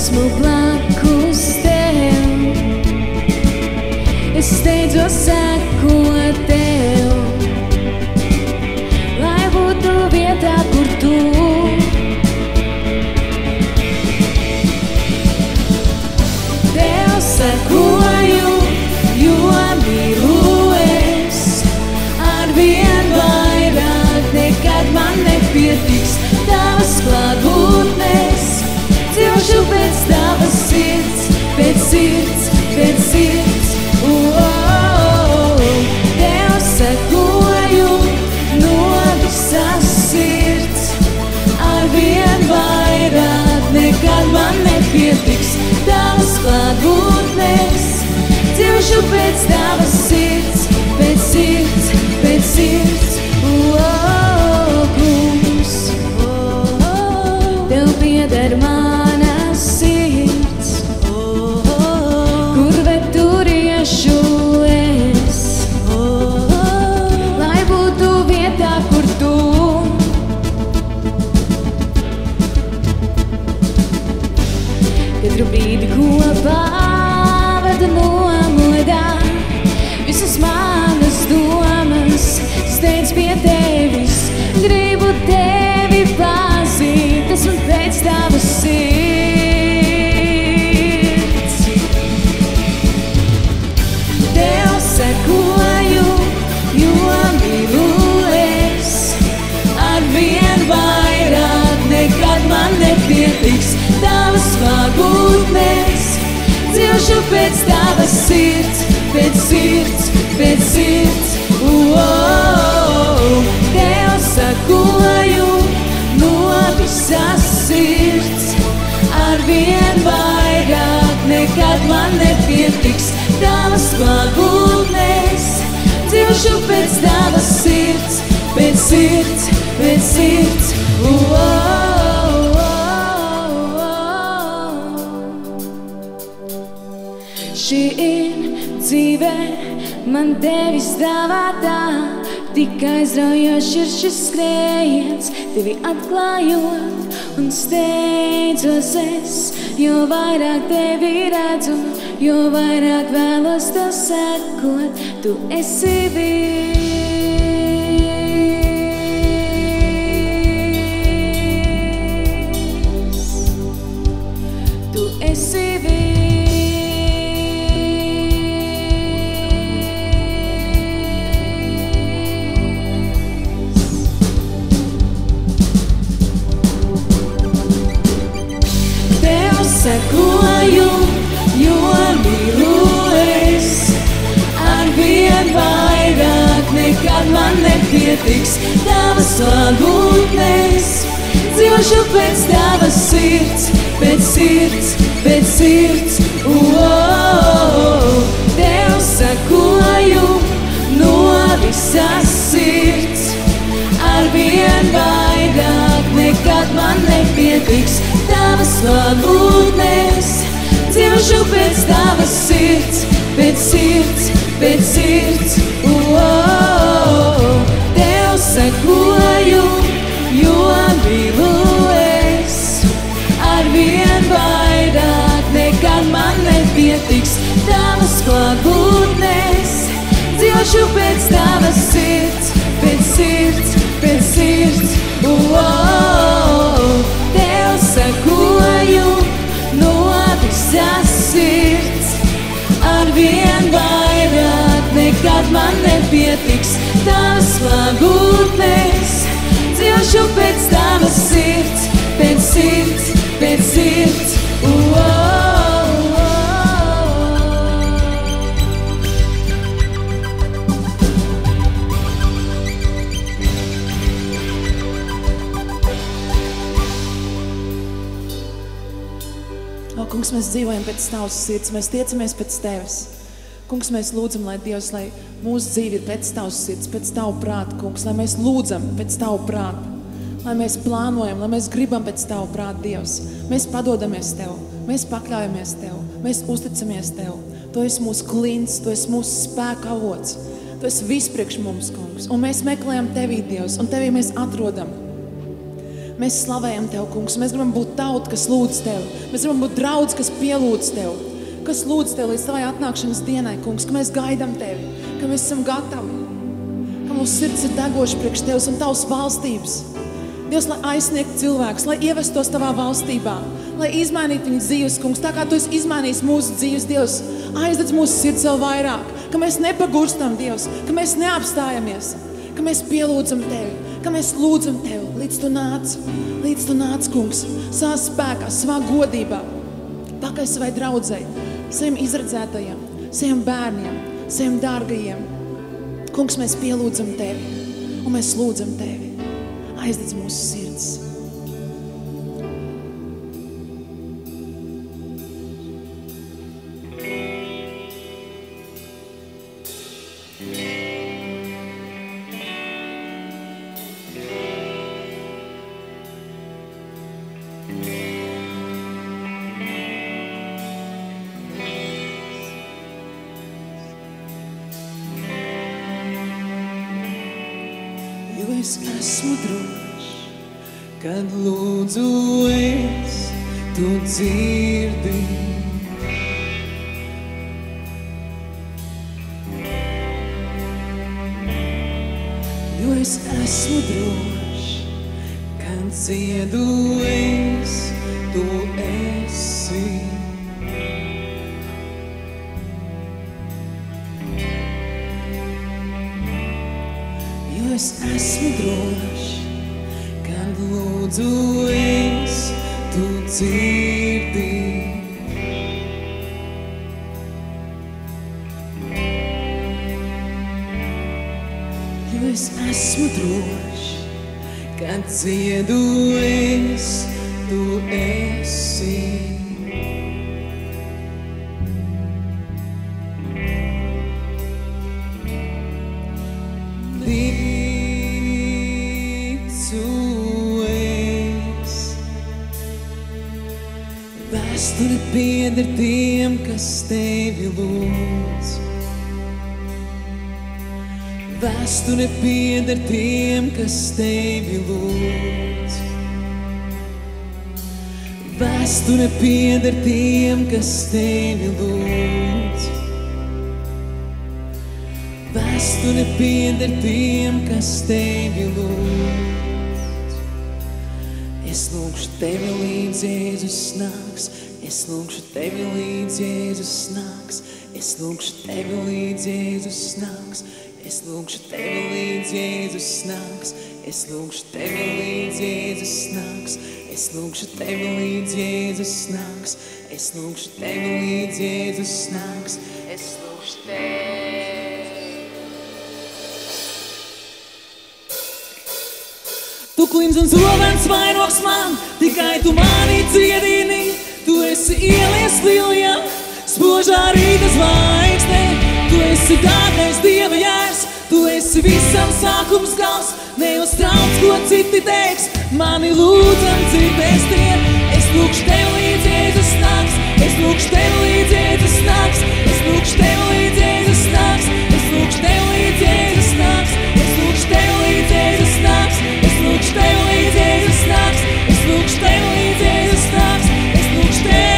esmu blakus tev, es steidzos sekot tev, lai būtu vietā, kur tu. Tev sekoju, jo mīlu es, arvien vairāk nekad man nepietiks tavas klātbūtnes. Dzīvošu pēc tavas sirds, pēc sirds, pēc sirds. Tev sekoju no visas sirds, arvien vairāk nekad man nepietiks tavas klātbūtnes. Dzīvošu pēc tavas sirds, pēc sirds, pēc sirds. Kungs, tev pieder mana sirds, kur veturiešu es, lai būtu vietā, kur tu. Katru brīdi kopā vada nomodā, visas manas domas steidz pie tevis. Gribu tevi pazīt, esmu pēc tavas sirds. Tev sekoju, jo mīlu es, arvien vairāk nekad man nepietiks tavas klātbūtnes. Dzīvošu pēc tavas sirds, pēc sirds, pēc sirds. Tev sekoju no visas sirds, arvien vairāk nekad man nepietiks tavas klātbūtnes. Dzīvošu pēc tavas sirds, pēc sirds, pēc sirds. Šī ir dzīve, man tevis dāvātā, tik aizraujošs ir šis skrējiens, tevi atklājot un steidzos es, jo vairāk tevi redzu, jo vairāk vēlos tev sekot, tu esi viss, tu esi viss. Sekoju, jo mīlu es, arvien vairāk nekad man nepietiks tavas klātbūtnes. Dzīvošu pēc tavas sirds, pēc sirds, pēc sirds. Tev sekoju no visas sirds, arvien vairāk nekad man nepietiks tavas klātbūtnes. Dzīvošu pēc tavas sirds, pēc sirds, pēc sirds. Tev sekoju, jo mīlu es, arvien vairāk nekad man nepietiks tavas klātbūtnes. Dzīvošu pēc tavas sirds, pēc sirds, pēc sirds. Tev sekoju no visas sirds, arvien vairāk nekad man nepietiks tavas klātbūtnes. Dzīvošu pēc tavas sirds, pēc sirds, pēc sirds. Kungs, mēs dzīvojam pēc tavas sirds, mēs tiecamies pēc tevis. Kungs, mēs lūdzam, lai Dievs, lai mūsu dzīve ir pēc tavas sirds, pēc tavu prāta, kungs, lai mēs lūdzam pēc tavu prāta, lai mēs plānojam, lai mēs gribam pēc tavu prāta, Dievs. Mēs padodamies tev, mēs pakļaujamies tev, mēs uzticamies tev. Tu esi mūsu klints, tu esi mūsu spēka avots, tu esi viss priekš mums, kungs. Un mēs meklējam tevī, Dievs, un tevī mēs atrodam. Mēs slavējam Tev, kungs. Mēs gribam būt tauta, kas lūdz Tev. Mēs gribam būt draudz, kas pielūdz Tev. Kas lūdz Tev līdz Tavai atnākšanas dienai, kungs. Ka mēs gaidam Tevi, ka mēs esam gatavi. Ka mūsu sirds ir degoši priekš Tevs un Tavas valstības. Dievs, lai aizsniegtu cilvēkus, lai ievestos Tavā valstībā, lai izmainītu viņu dzīves, kungs, tā kā Tu esi izmainījis mūsu dzīves, Dievs, aizdedz mūsu sirds vēl vairāk, ka mēs nepagurstam, Dievs, ka mēs neapstājamies, ka mēs pielūdzam Tevi, ka mēs lūdzam Tevi, līdz Tu nāc, kungs, savā spēkā, savā godībā, pakaļ savai draudzei, saviem izredzētajiem, saviem bērniem, saviem dārgajiem. Kungs, mēs pielūdzam Tevi un mēs lūdzam Tevi. Aizdedz mūsu sirds. Jo es esmu drošs, kad lūdzu es, Tu dzirdi. Jo es esmu drošs, kad dziedu es, Tu esi. Jo es esmu drošs, kad lūdzu es, Tu dzirdi. Jo es esmu drošs, kad dziedu es, Tu esi. Vēsture pieder tiem, kas Tevi lūdz. Vēsture pieder tiem, kas Tevi lūdz. Vēsture pieder tiem, kas Tevi lūdz. Vēsture pieder tiem, kas Tevi lūdz. Es lūgšu Tevi līdz Jēzus nāks. Es lūgšu Tevi līdz Jēzus nāks. Es lūgšu Tevi līdz Jēzus nāks. Es lūgšu Tevi līdz Jēzus nāks. Es lūgšu Tevi līdz Jēzus nāks. Es lūgšu Tevi līdz Jēzus nāks. Es lūgšu Tevi līdz Jēzus nāks. Es lūgšu Tevi. Tu klints un zobens vairogs man, tikai Tu mani dziedini. Tu esi ielies lilijā, spožā rīta zvaigzne. Tu esi dārgais Dieva jērs, Tu esi visam sākums gals. Neuztrauc, ko citi teiks, mani lūdzam dzirdēs tie. Es lūgšu Tevi līdz Jēzus nāks. Es lūgšu Tevi līdz Jēzus nāks. Es lūgšu Tevi līdz Jēzus nāks. Es lūgšu Tevi līdz Jēzus nāks. Es lūgšu Tevi līdz Jēzus nāks. Es lūgšu Tevi līdz Jēzus nāks. Es lūgšu Tevi līdz Jēzus nāks. Es lūgšu Tevi.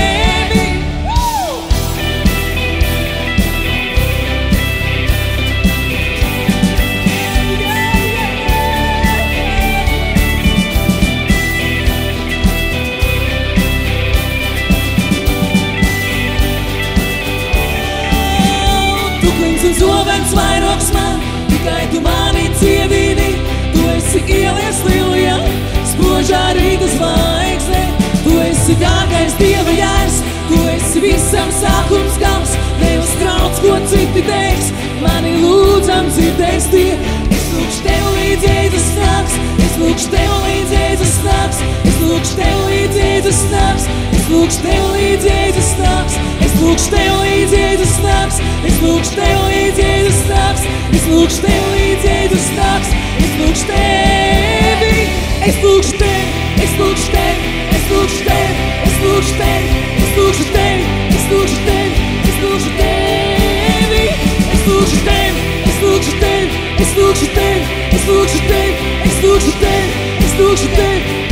Zobens vairogs man, tikai Tu mani dziedini. Tu esi ielies lilijā, spožā rīta zvaigzne. Tu esi dārgais Dieva jērs, Tu esi visam sākums gals. Neuztrauc, ko citi teiks, mani lūdzam dzirdēs tie. Es lūgšu Tevi līdz Jēzus nāks. Es lūgšu Tevi līdz Jēzus nāks. Es lūgšu Tevi līdz Jēzus nāks. Es lūgšu Tevi līdz Jēzus nāks. Es lūgšu Tevi līdz Jēzus nāks. Es lūgšu Tevi līdz Jēzus nāks. Es lūgšu Tevi līdz Jēzus nāks. Es lūgšu Tevi. Es lūgšu Tevi. Es lūgšu Tevi. Es lūgšu Tevi. Es lūgšu Tevi. Es lūgšu Tevi. Es lūgšu Tevi. Es lūgšu Tevi. Es lūgšu Tevi. Es lūgšu Tevi. Es lūgšu Tevi. Es lūgšu Tevi. Es lūgšu Tevi. Es lūgšu Tevi.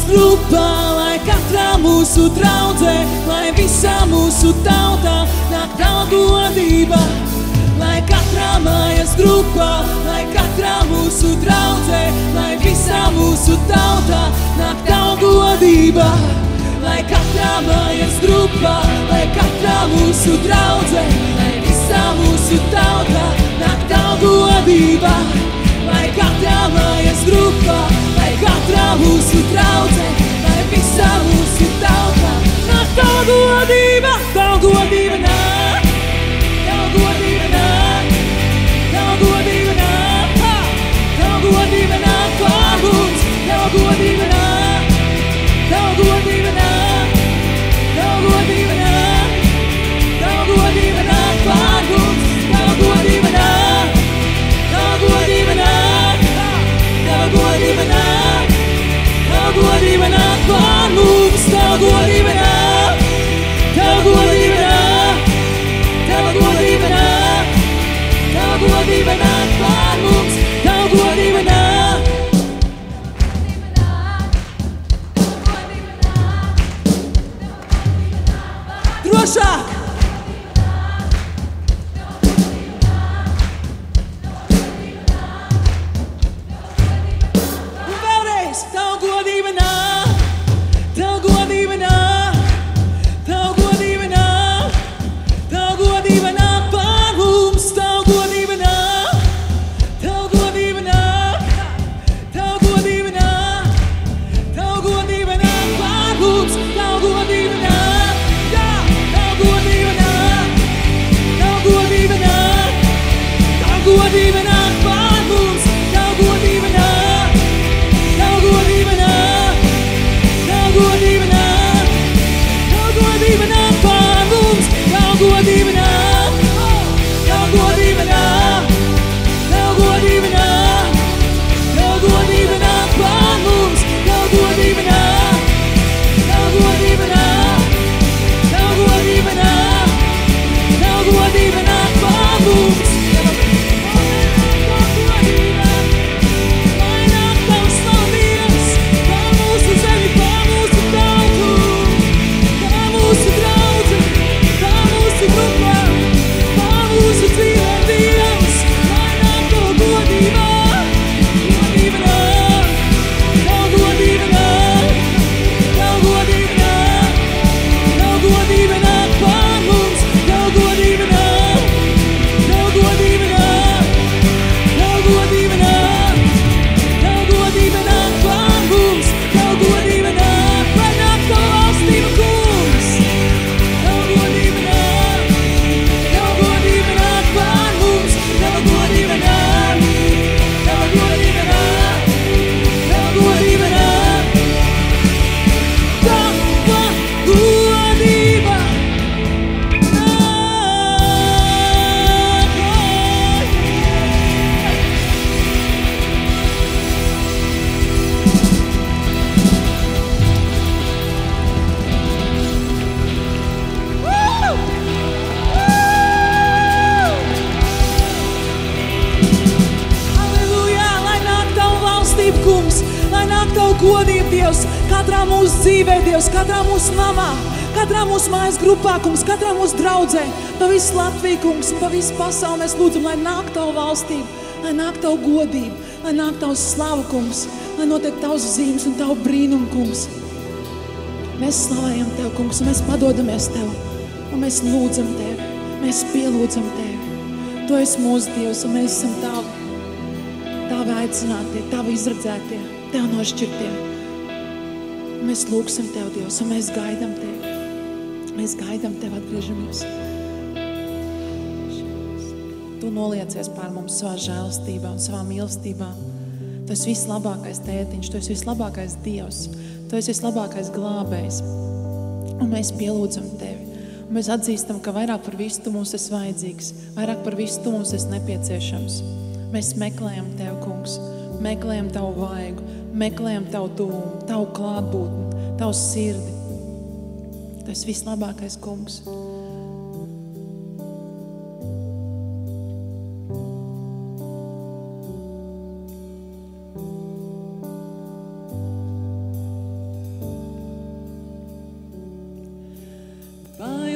grupā, lai katrā mūsu draudzē, lai visā mūsu tautā nāk Tava godība. Lai katrā mājas grupā, lai katrā mūsu draudzē, lai visā mūsu tautā nāk Tava godība. Lai katrā mājas grupā, lai katrā mūsu draudzē, lai visā mūsu tautā nāk Tava godība. Lai katrā mājas grupā, lai katrā mūsu draudzē, lai visā mūsu tautā nāk Tava godība. Tava godība nāk, Tava godība nāk, Tava godība nāk, Tava godība nāk pār mums, Tava godība nāk, Tava godība nāk, Tava godība nāk, Tava godība nāk pār mums, Tava godība nāk, Tava godība nāk, Tava godība nāk, Tava godība nāk pār mums, Tava godība nāk, Tava godība nāk, Tava godība nāk, Tava godība nāk pār mums, Tava godība nāk. Drošāk! Un vēlreiz! Tava godība nāk, Tava godība nāk, Tava godība nāk, Tava godība nāk pār mums, Tava godība nāk, Tava godība nāk, Tava godība nāk, Tava godība nāk pār mums, Tava godība nāk, jā, Tava godība nāk, Tava godība nāk, Tava godība nāk pār mums, Tava godība nāk, Tava godība nāk, Tava godība nāk, Tava godība nāk pār mums, Tava godība nāk, Tava godība nāk, Tava godība nāk, Tava godība nāk pār mums, Tava godība nāk, Tava godība nāk, Tava godība nāk, Tava godība nāk pār mums. Lai nāk Tavs slavības pār mūsu zemi, pār mūsu tautu, pār mūsu draudzi, pār mūsu grupā, pār mūsu dzīvē, Dievs. Lai nāk Tava godība, godība nāk, Tava godība nāk, Tava godība nāk, Tava godība nāk pār mums, Tava godība nāk, Tava godība nāk, Tava godība nāk, Tava godība nāk pār mums, Tava godība nāk, lai nāk Tava valstība, Kungs. Tava godība nāk, Tava godība nāk pār mums, Tava godība nāk, Tava godība nāk, Tava godība nāk, Tava godība nāk. Halleluja! Lai nāk Tava valstība, Kungs, lai nāk Tava godība, Dievs, katrā mūsu dzīvē, Dievs, katrā mūsu namā, katrā mūsu mājas grupā, Kungs, katrā mūsu draudzē, pa visu Latviju, Kungs, un pa visu pasauli mēs lūdzam, lai nāk Tava valstība, lai nāk Tava godība, lai nāk Tavs slava, Kungs, lai notiek Tavs zīmes un Tavu brīnumu, Kungs. Mēs slavējam Tev, Kungs, un mēs padodamies Tev, un mēs lūdzam Tevi, mēs pielūdzam Tevi. Tu esi mūsu Dievs, un mēs esam Tavi aicinātie, Tavi izredzētie, Tev nošķirtie. Un mēs lūgsim Tev, Dievs, un mēs gaidam Tevi. Mēs gaidam Tev, atgriežamies. Tu noliecies pār mums savā žēlastībā un savā mīlestībā. Tu esi vislabākais tētiņš, Tu esi vislabākais Dievs, Tu esi vislabākais glābējs. Un mēs pielūdzam Tevi. Un mēs atzīstam, ka vairāk par visu Tu mums esi vajadzīgs, vairāk par visu Tu mums esi nepieciešams. Mēs meklējam Tev, Kungs, meklējam Tavu vaigu, meklējam Tavu tuvumu, Tavu klātbūtni, Tavu sirdi. Tu esi vislabākais, Kungs.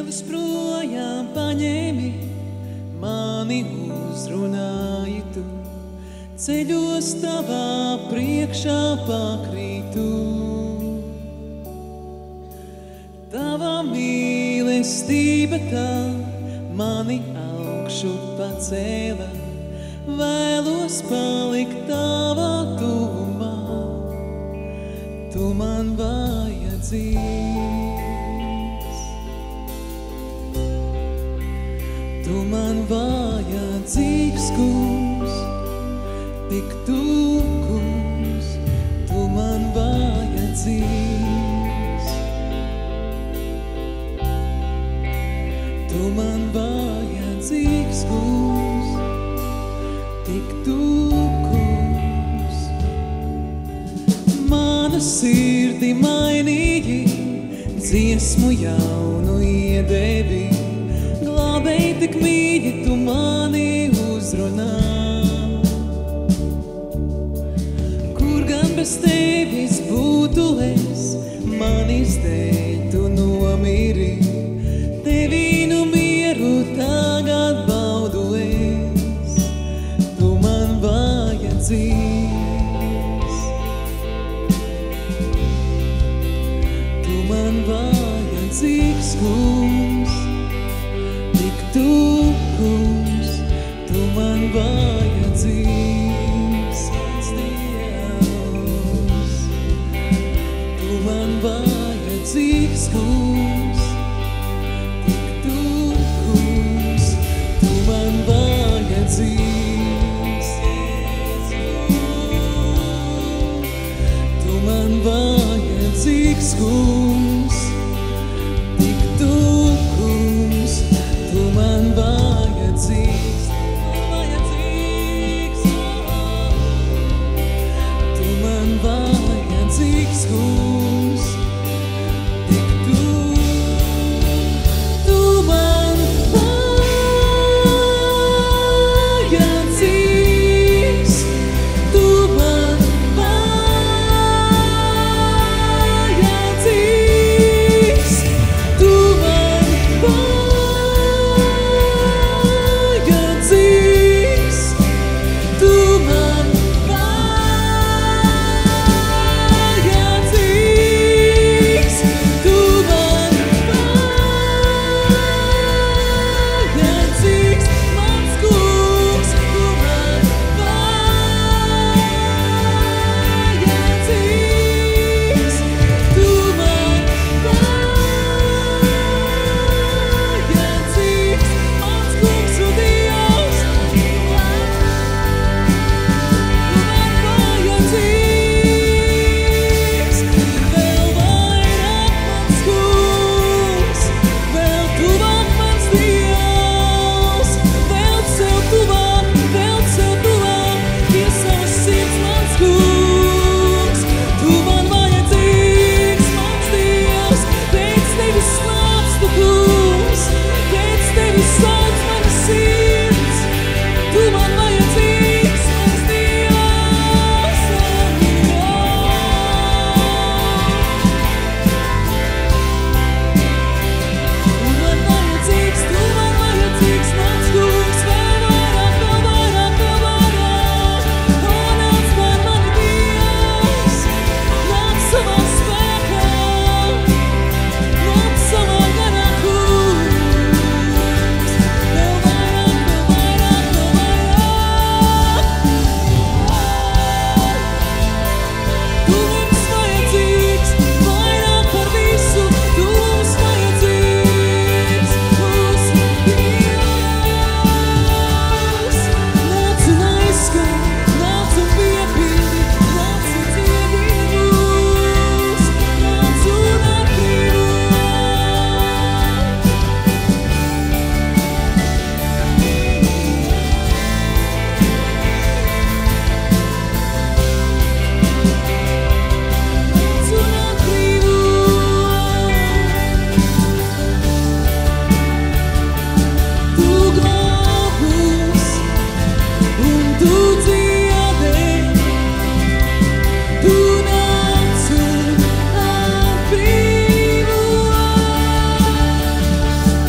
Ceļus projām paņēmi, mani uzrunāji tu, ceļos tavā priekšā pakrītu. Tava mīlestība tā mani augšu pacēla, vēlos palikt tavā tuvumā, tu man vajadzīgs. Tu man vajadzīgs, kungs, tik tu, kungs, tu man vajadzīgs. Tu man vajadzīgs, kungs, tik tu, kungs. Mana sirdi mainīgi, dziesmu jaunu iedevi, glābēji tik mīļi, tu mani uzrunā. Kur gan bez tevis būtu es, manis dēļ tu nomiri, tevi nu mieru tagad baudu es, tu man vajadzīgs. Tu man vajadzīgs, kungs, tik tu, kungs, tu man vajadzīgs, mans Dievs. Tu man vajadzīgs, kungs, tik tu, kungs, tu man vajadzīgs, tu man vajadzīgs, kungs, tik tu, kungs, tu man vajadzīgs, tu man vajadzīgs, kungs, tik tu, tu man vajadzīgs, tu man vajadzīgs, tu man vajadzīgs, tu man vajadzīgs, tu man vajadzīgs, mans kungs, tu man vajadzīgs, tu man vajadzīgs, mans kungs un Dievs, tu man vajadzīgs, vēl vairāk mans kungs, vēl tuvāk mans Dievs, vēl sev tuvāk, pie savas sirds mans kungs, tu man vajadzīgs, mans Dievs, pēc tevis slāpstu, kungs, pēc tevis sauc mana sirds, tu man vajadzīgs, mans Dievs, tu man vajadzīgs, mans kungs, vēl vairāk, nāc par mani Dievs, nāc savā spēkā, nāc savā garā, kungs, vēl vairāk, tu mums vajadzīgs, vairāk par visu, tu mums vajadzīgs, mūsu Dievs, nāc un aizskan, nāc un piepildi, nāc un dziedini mūs, nāc un atbrīvo. Nāc un atbrīvo. Tu glābus un tu dziedi, tu nāc un atbrīvo.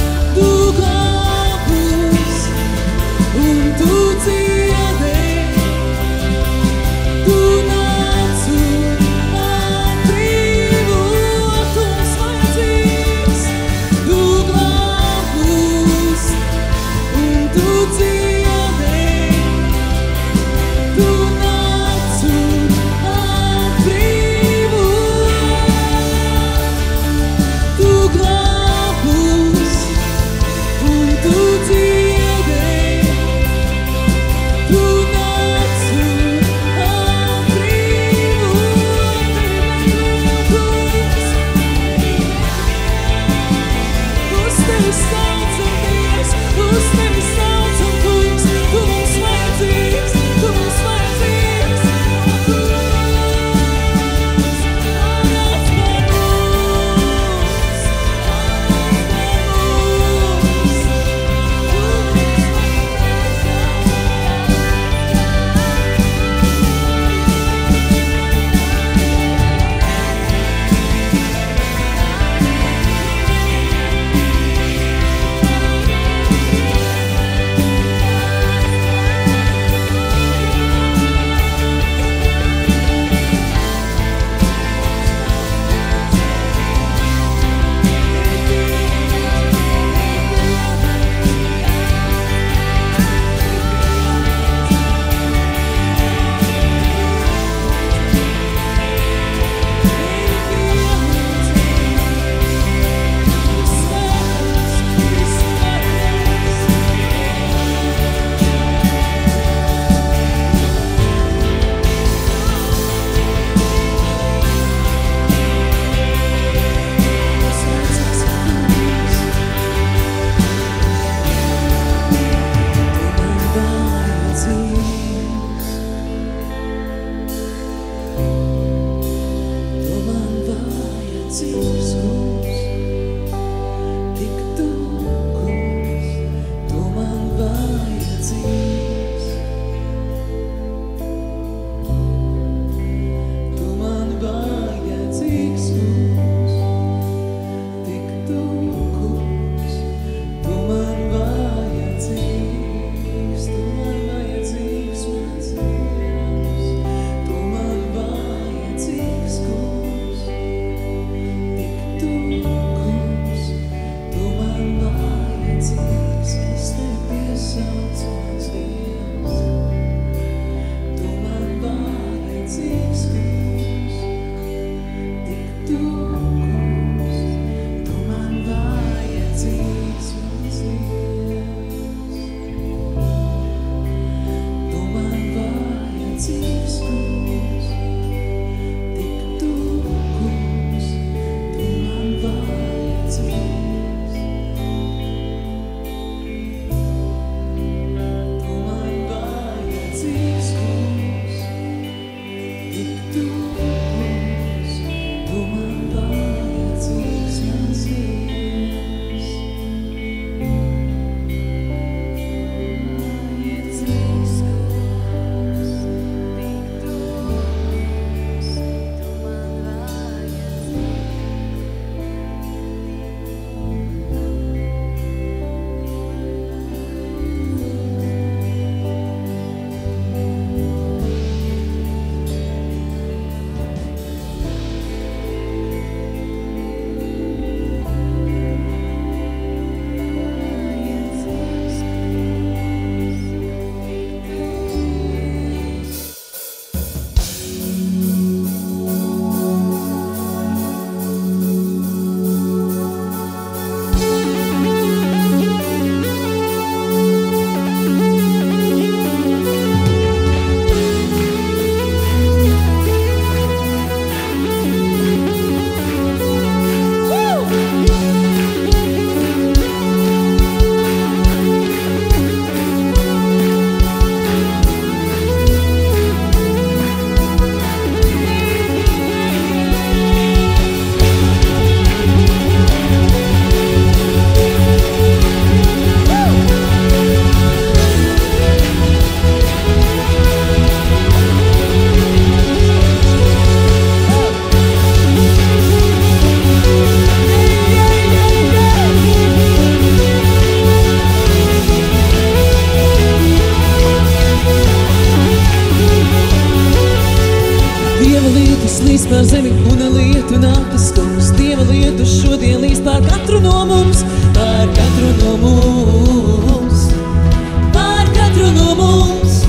pār zemi un lietu naktas kungs. Dieva lietu šodien līdz pār katru no mums, pār katru no mums, pār katru no mums.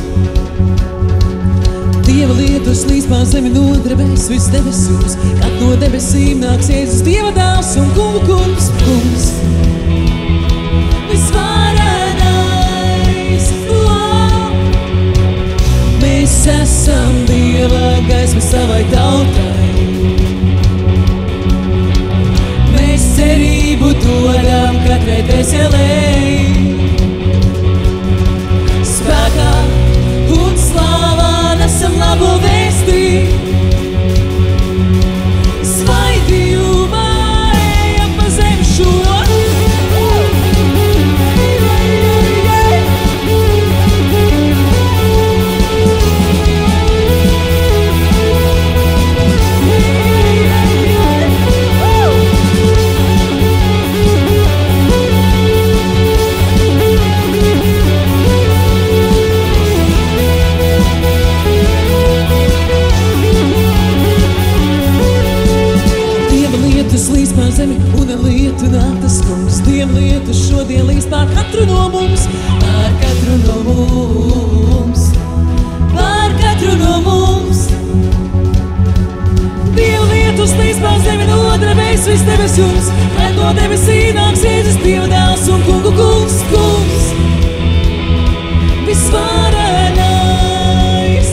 Dieva lietus līdz pār zemi nodrebēs viss debesūs, kad no debesīm nāks Jēzus Dieva dēls un kungu kungs, kungs. Visvarenais, mēs esam Dieva gaisma savai tautai. Mēs cerību dodam katrai dvēselei. Spēkā un slāvā nesam labo vēstī. Svaidījumā ejam pa zemi šo. Līdz pār zemi un lietu naktas kungs. Dieva lietu šodien līdz pār katru no mums, pār katru no mums, pār katru no mums. Dieva lietus līdz pār zemi nodrebēs viss debesūs, kad no debesīm nāks Jēzus Dieva dēls un kungu kungs, kungs. Visvarenais,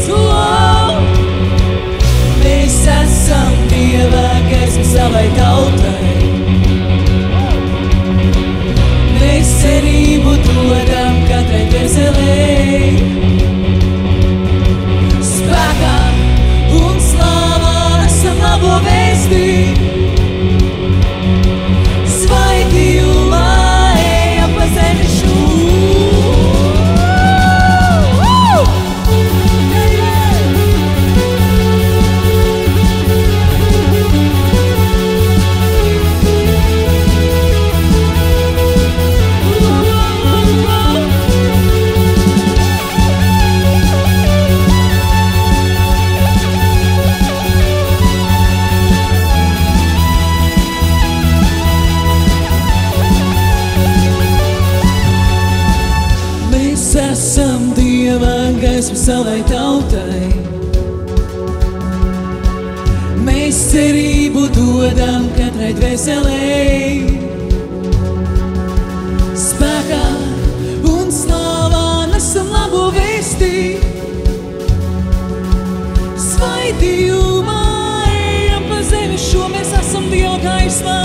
mēs esam Dieva gaisma savai tautai. Mēs cerību dodam katrai dvēselei. Spēkā un slāvā nesam labo vēstī. Svaidījumā ejam pa zemi šo. Esam Dieva gaisma savai tautai. Mēs cerību dodam katrai dvēselei. Spēkā un slāvā nesam labo vēstī. Svaidījumā ejam pa zemi šo. Mēs esam Dieva gaismā.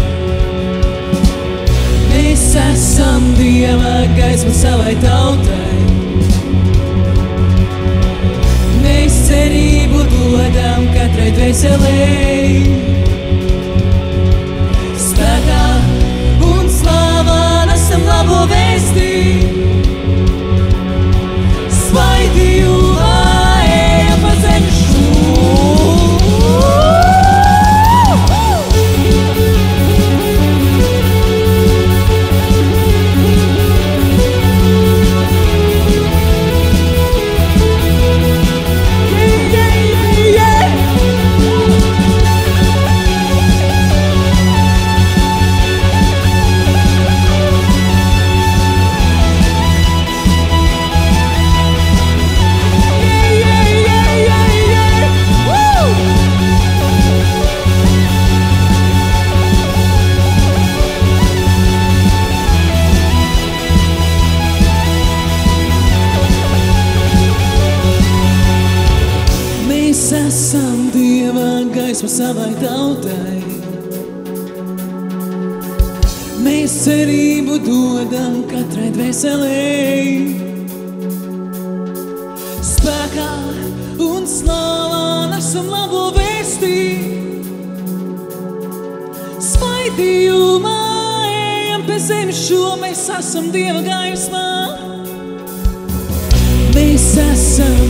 Mēs esam Dieva gaisma savai tautai. Mēs cerību dodam katrai dvēselei. Spēkā un slāvā nesam labo vēstī. Svaidījumā ejam pa zemi šo. Esam Dieva gaisma savai tautai. Mēs cerību dodam katrai dvēselei. Spēkā un slāvā nesam labo vēstī. Svaidījumā ejam pa zemi šo. Mēs esam Dieva gaismā. Mēs esam